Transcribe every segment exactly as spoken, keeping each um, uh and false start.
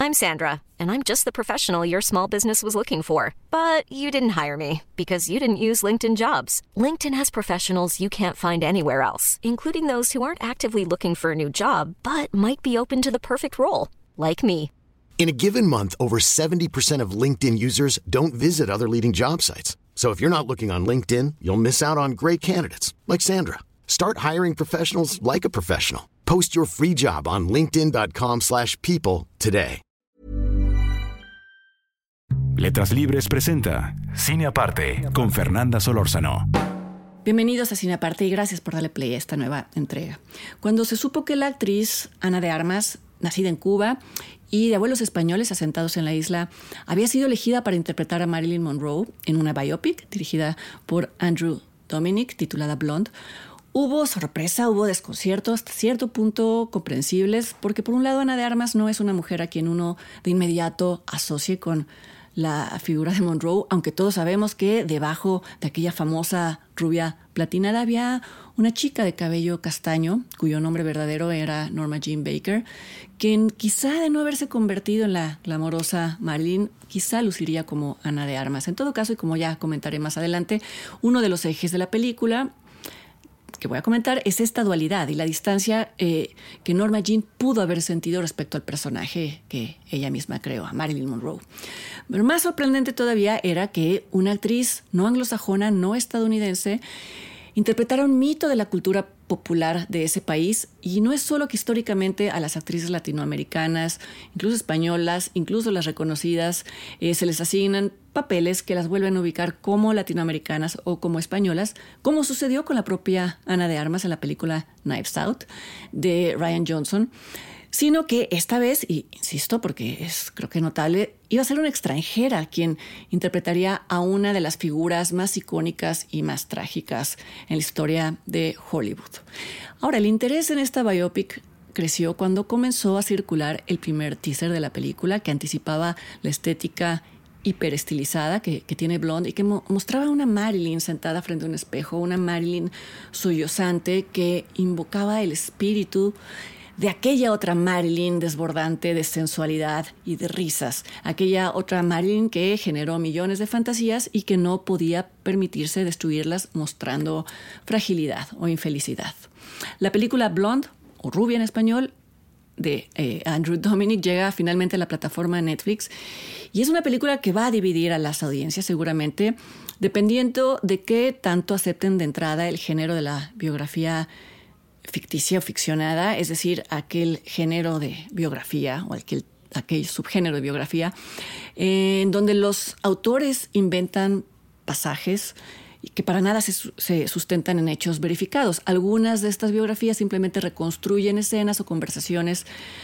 I'm Sandra, and I'm just the professional your small business was looking for. But you didn't hire me because you didn't use LinkedIn Jobs. LinkedIn has professionals you can't find anywhere else, including those who aren't actively looking for a new job, but might be open to the perfect role, like me. In a given month, over seventy percent of LinkedIn users don't visit other leading job sites. So if you're not looking on LinkedIn, you'll miss out on great candidates like Sandra. Start hiring professionals like a professional. Post your free job on linkedin.com slash people today. Letras Libres presenta Cine Aparte con Fernanda Solórzano. Bienvenidos a Cine Aparte y gracias por darle play a esta nueva entrega. Cuando se supo que la actriz Ana de Armas, nacida en Cuba y de abuelos españoles asentados en la isla, había sido elegida para interpretar a Marilyn Monroe en una biopic dirigida por Andrew Dominik titulada Blonde, hubo sorpresa, hubo desconcierto hasta cierto punto comprensibles, porque por un lado Ana de Armas no es una mujer a quien uno de inmediato asocie con la figura de Monroe, aunque todos sabemos que debajo de aquella famosa rubia platinada había una chica de cabello castaño, cuyo nombre verdadero era Norma Jean Baker, quien quizá de no haberse convertido en la glamorosa Marilyn, quizá luciría como Ana de Armas. En todo caso, y como ya comentaré más adelante, uno de los ejes de la película que voy a comentar es esta dualidad y la distancia eh, que Norma Jean pudo haber sentido respecto al personaje que ella misma creó, a Marilyn Monroe. Pero más sorprendente todavía era que una actriz no anglosajona, no estadounidense, interpretara un mito de la cultura popular de ese país, y no es solo que históricamente a las actrices latinoamericanas, incluso españolas, incluso las reconocidas, eh, se les asignan papeles que las vuelven a ubicar como latinoamericanas o como españolas, como sucedió con la propia Ana de Armas en la película Knives Out de Rian Johnson, sino que esta vez, y insisto porque es creo que notable, iba a ser una extranjera quien interpretaría a una de las figuras más icónicas y más trágicas en la historia de Hollywood. Ahora, el interés en esta biopic creció cuando comenzó a circular el primer teaser de la película, que anticipaba la estética hiperestilizada que, que tiene Blonde y que mo- mostraba una Marilyn sentada frente a un espejo, una Marilyn sollozante que invocaba el espíritu de aquella otra Marilyn desbordante de sensualidad y de risas, aquella otra Marilyn que generó millones de fantasías y que no podía permitirse destruirlas mostrando fragilidad o infelicidad. La película Blonde, o Rubia en español, de eh, Andrew Dominik llega finalmente a la plataforma Netflix y es una película que va a dividir a las audiencias seguramente, dependiendo de qué tanto acepten de entrada el género de la biografía ficticia o ficcionada, es decir, aquel género de biografía o aquel, aquel subgénero de biografía eh, en donde los autores inventan pasajes que para nada se, se sustentan en hechos verificados. Algunas de estas biografías simplemente reconstruyen escenas o conversaciones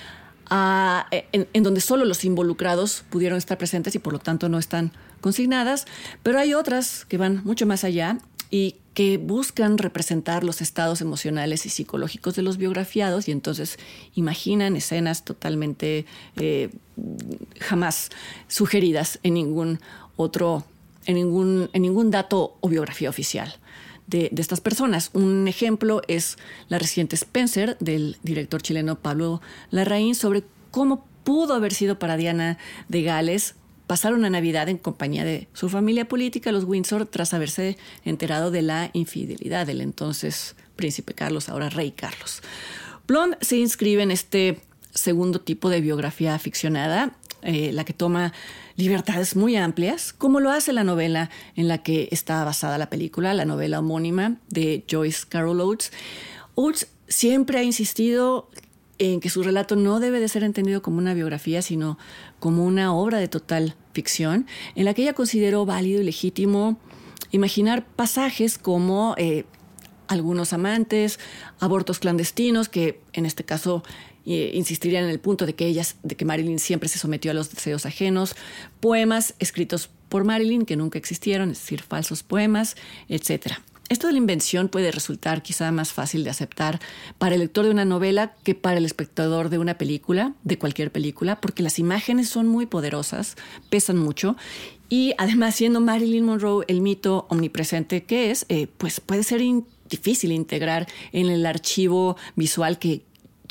a, en, en donde solo los involucrados pudieron estar presentes y por lo tanto no están consignadas, pero hay otras que van mucho más allá y que buscan representar los estados emocionales y psicológicos de los biografiados y entonces imaginan escenas totalmente eh, jamás sugeridas en ningún otro, en ningún, en ningún dato o biografía oficial de, de estas personas. Un ejemplo es la reciente Spencer del director chileno Pablo Larraín sobre cómo pudo haber sido para Diana de Gales pasar una Navidad en compañía de su familia política, los Windsor, tras haberse enterado de la infidelidad del entonces príncipe Carlos, ahora rey Carlos. Blonde se inscribe en este segundo tipo de biografía ficcionada, eh, la que toma libertades muy amplias, como lo hace la novela en la que está basada la película, la novela homónima de Joyce Carol Oates. Oates siempre ha insistido en que su relato no debe de ser entendido como una biografía, sino como una obra de total ficción, en la que ella consideró válido y legítimo imaginar pasajes como eh, algunos amantes, abortos clandestinos, que en este caso eh, insistirían en el punto de que, ellas, de que Marilyn siempre se sometió a los deseos ajenos, poemas escritos por Marilyn que nunca existieron, es decir, falsos poemas, etcétera. Esto de la invención puede resultar quizá más fácil de aceptar para el lector de una novela que para el espectador de una película, de cualquier película, porque las imágenes son muy poderosas, pesan mucho y además, siendo Marilyn Monroe el mito omnipresente que es, eh, pues puede ser in- difícil integrar en el archivo visual que ya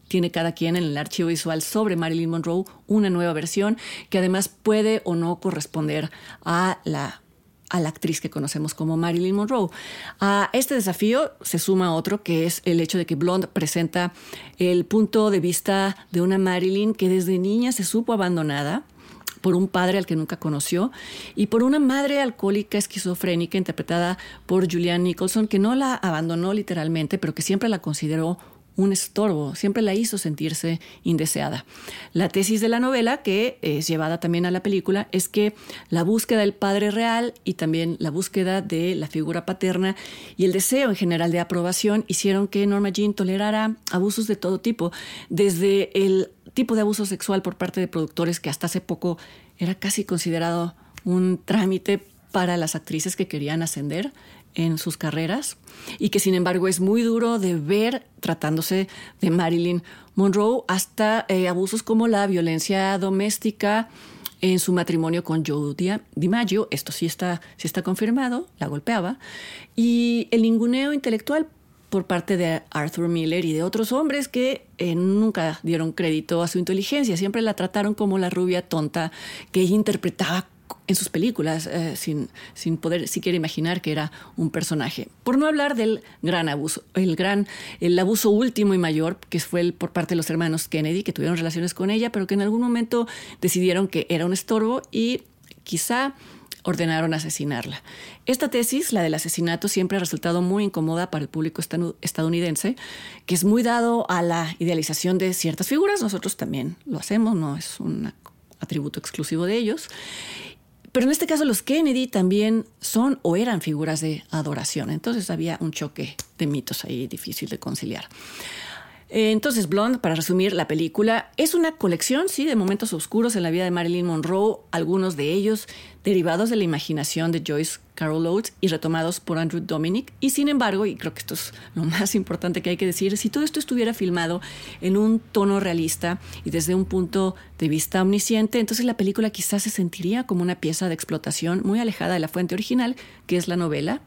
tiene cada quien en el archivo visual sobre Marilyn Monroe una nueva versión que además puede o no corresponder a la a la actriz que conocemos como Marilyn Monroe. A este desafío se suma otro, que es el hecho de que Blonde presenta el punto de vista de una Marilyn que desde niña se supo abandonada por un padre al que nunca conoció y por una madre alcohólica esquizofrénica interpretada por Julianne Nicholson, que no la abandonó literalmente, pero que siempre la consideró un estorbo, siempre la hizo sentirse indeseada. La tesis de la novela, que es llevada también a la película, es que la búsqueda del padre real y también la búsqueda de la figura paterna y el deseo en general de aprobación hicieron que Norma Jean tolerara abusos de todo tipo, desde el tipo de abuso sexual por parte de productores que hasta hace poco era casi considerado un trámite para las actrices que querían ascender en sus carreras y que sin embargo es muy duro de ver tratándose de Marilyn Monroe, hasta eh, abusos como la violencia doméstica en su matrimonio con Joe DiMaggio. Esto sí está, sí está confirmado, la golpeaba, y el ninguneo intelectual por parte de Arthur Miller y de otros hombres que eh, nunca dieron crédito a su inteligencia, siempre la trataron como la rubia tonta que ella interpretaba en sus películas, eh, sin, sin poder siquiera imaginar que era un personaje. Por no hablar del gran abuso, el gran, el abuso último y mayor, que fue el por parte de los hermanos Kennedy, que tuvieron relaciones con ella, pero que en algún momento decidieron que era un estorbo y quizá ordenaron asesinarla. Esta tesis, la del asesinato, siempre ha resultado muy incómoda para el público estadounidense, que es muy dado a la idealización de ciertas figuras. Nosotros también lo hacemos, no es un atributo exclusivo de ellos. Pero en este caso los Kennedy también son o eran figuras de adoración. Entonces había un choque de mitos ahí difícil de conciliar. Entonces Blonde, para resumir la película, es una colección, sí, de momentos oscuros en la vida de Marilyn Monroe, algunos de ellos derivados de la imaginación de Joyce Carol Oates y retomados por Andrew Dominik. Y sin embargo, y creo que esto es lo más importante que hay que decir, si todo esto estuviera filmado en un tono realista y desde un punto de vista omnisciente, entonces la película quizás se sentiría como una pieza de explotación muy alejada de la fuente original, que es la novela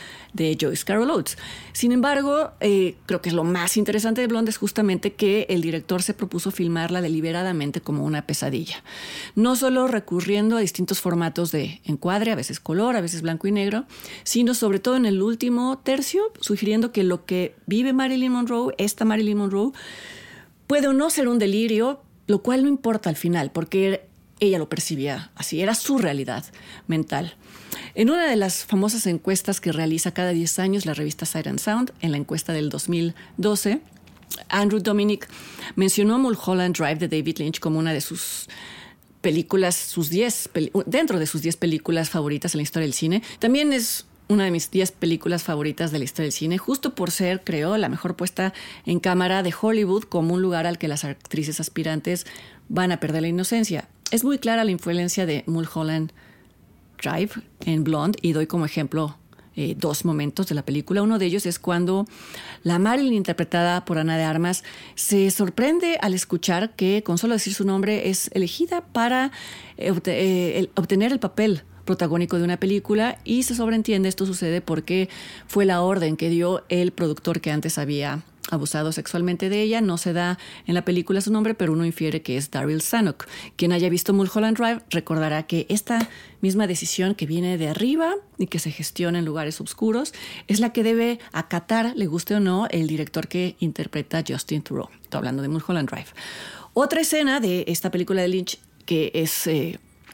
de Joyce Carol Oates. Sin embargo, eh, creo que es lo más interesante de Blonde es justamente que el director se propuso filmarla deliberadamente como una pesadilla. No solo recurriendo a distintos formatos de encuadre, a veces color, a veces blanco y negro, sino sobre todo en el último tercio, sugiriendo que lo que vive Marilyn Monroe, esta Marilyn Monroe, puede o no ser un delirio, lo cual no importa al final, porque ella lo percibía así, era su realidad mental. En una de las famosas encuestas que realiza cada diez años la revista Sight and Sound, en la encuesta del dos mil doce, Andrew Dominik mencionó Mulholland Drive de David Lynch como una de sus películas, sus diez, dentro de sus diez películas favoritas en la historia del cine. También es una de mis diez películas favoritas de la historia del cine, justo por ser, creo, la mejor puesta en cámara de Hollywood como un lugar al que las actrices aspirantes van a perder la inocencia. Es muy clara la influencia de Mulholland Drive en Blonde y doy como ejemplo eh, dos momentos de la película. Uno de ellos es cuando la Marilyn, interpretada por Ana de Armas, se sorprende al escuchar que con solo decir su nombre es elegida para eh, eh, el, obtener el papel protagónico de una película, y se sobreentiende esto sucede porque fue la orden que dio el productor que antes había abusado sexualmente de ella. No se da en la película su nombre, pero uno infiere que es Daryl Zanuck. Quien haya visto Mulholland Drive recordará que esta misma decisión que viene de arriba y que se gestiona en lugares oscuros es la que debe acatar, le guste o no, el director que interpreta Justin Theroux. Estoy hablando de Mulholland Drive. Otra escena de esta película de Lynch que es eh,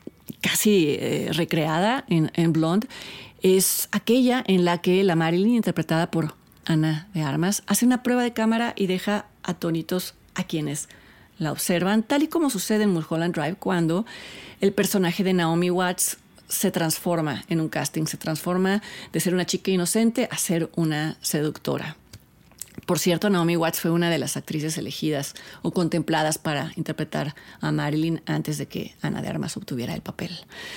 casi eh, recreada en, en Blonde es aquella en la que la Marilyn, interpretada por Ana de Armas, hace una prueba de cámara y deja atónitos a quienes la observan, tal y como sucede en Mulholland Drive cuando el personaje de Naomi Watts se transforma en un casting, se transforma de ser una chica inocente a ser una seductora. Por cierto, Naomi Watts fue una de las actrices elegidas o contempladas para interpretar a Marilyn antes de que Ana de Armas obtuviera el papel.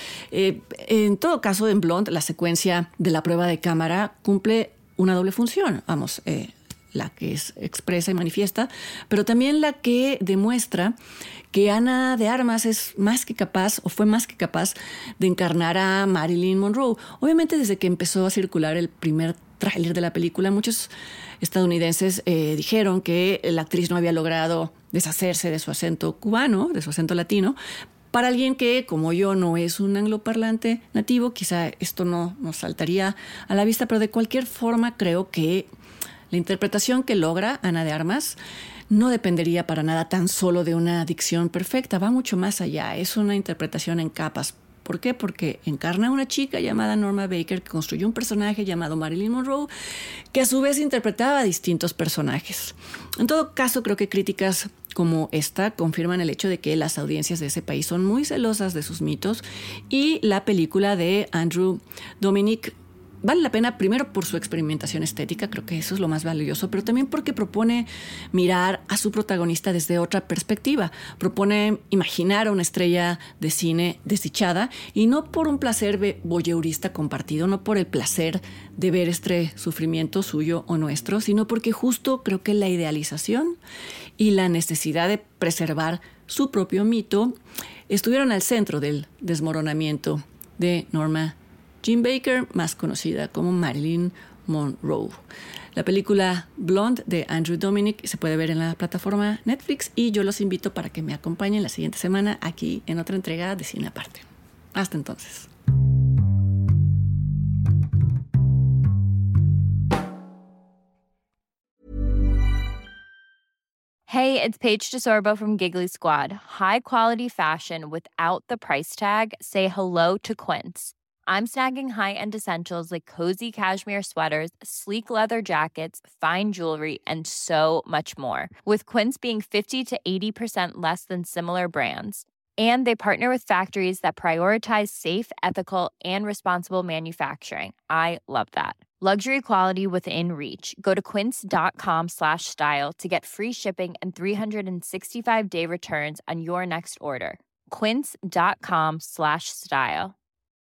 Eh, en todo caso, en Blonde, la secuencia de la prueba de cámara cumple una doble función, vamos, eh, la que es expresa y manifiesta, pero también la que demuestra que Ana de Armas es más que capaz, o fue más que capaz, de encarnar a Marilyn Monroe. Obviamente, desde que empezó a circular el primer tráiler de la película, muchos estadounidenses eh, dijeron que la actriz no había logrado deshacerse de su acento cubano, de su acento latino. Para alguien que, como yo, no es un angloparlante nativo, quizá esto no nos saltaría a la vista, pero de cualquier forma creo que la interpretación que logra Ana de Armas no dependería para nada tan solo de una dicción perfecta, va mucho más allá, es una interpretación en capas. ¿Por qué? Porque encarna a una chica llamada Norma Baker que construyó un personaje llamado Marilyn Monroe que a su vez interpretaba a distintos personajes. En todo caso, creo que críticas como esta confirman el hecho de que las audiencias de ese país son muy celosas de sus mitos y la película de Andrew Dominik vale la pena primero por su experimentación estética, creo que eso es lo más valioso, pero también porque propone mirar a su protagonista desde otra perspectiva. Propone imaginar a una estrella de cine desdichada y no por un placer voyeurista compartido, no por el placer de ver este sufrimiento suyo o nuestro, sino porque justo creo que la idealización y la necesidad de preservar su propio mito estuvieron al centro del desmoronamiento de Norma Jean Baker, más conocida como Marilyn Monroe. La película Blonde de Andrew Dominik se puede ver en la plataforma Netflix y yo los invito para que me acompañen la siguiente semana aquí en otra entrega de Cine Aparte. Hasta entonces. Hey, it's Paige DeSorbo from Giggly Squad. High quality fashion without the price tag. Say hello to Quince. I'm snagging high-end essentials like cozy cashmere sweaters, sleek leather jackets, fine jewelry, and so much more. With Quince being fifty to eighty percent less than similar brands. And they partner with factories that prioritize safe, ethical, and responsible manufacturing. I love that. Luxury quality within reach. Go to quince.com slash style to get free shipping and three sixty-five day returns on your next order. Quince.com slash style.